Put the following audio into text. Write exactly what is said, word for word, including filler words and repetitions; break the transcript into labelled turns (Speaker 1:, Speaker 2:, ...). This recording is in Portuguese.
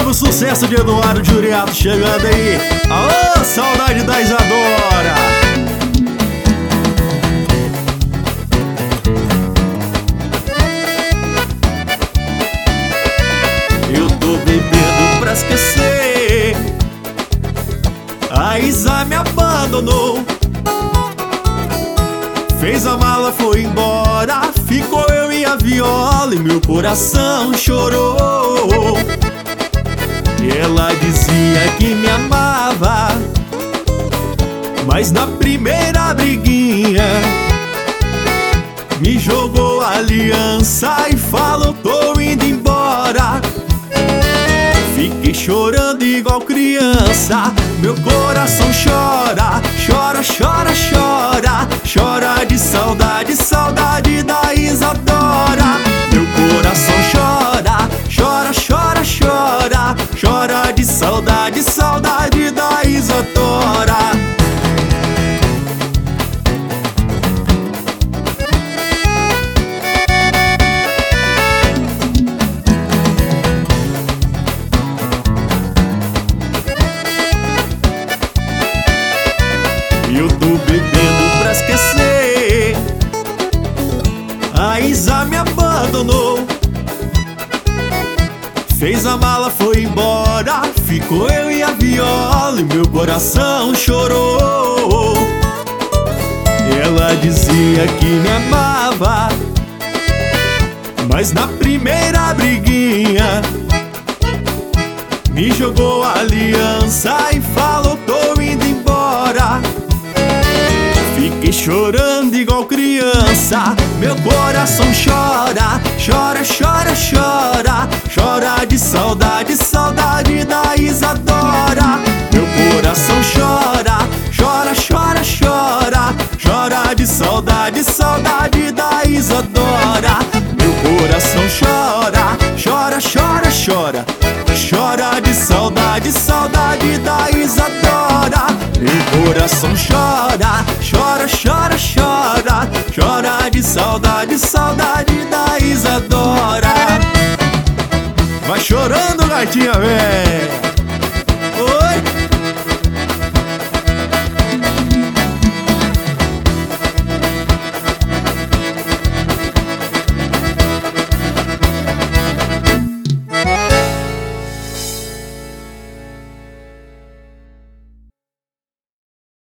Speaker 1: Novo sucesso de Eduardo Juriato chegando aí. Alô, saudade da Isadora. Eu tô bebendo pra esquecer. A Isa me abandonou, fez a mala, foi embora. Ficou eu e a viola e meu coração chorou. Ela dizia que me amava, mas na primeira briguinha me jogou a aliança e falou: tô indo embora. Fiquei chorando igual criança. Meu coração chora, chora, chora, chora. Chora de saudade, saudade da Isadora. Meu coração chora, chora, chora, chora. Chora de saudade, saudade da Isadora. Eu tô bebendo pra esquecer. A Isa me abandonou, fez a mala, foi embora. Ficou eu e a viola e meu coração chorou. Ela dizia que me amava, mas na primeira briguinha me jogou a aliança e falou: tô indo embora. Fiquei chorando igual criança. Meu coração chora, chora, chora, chora. Chora de saudade, saudade da Isadora. Meu coração chora, chora, chora, chora. Chora de saudade, saudade da Isadora. Meu coração chora, chora, chora, chora. Chora de saudade, saudade da Isadora. Meu coração chora, chora, chora, chora. Chora de saudade, saudade da Isadora. Vai chorando, gatinha, véi.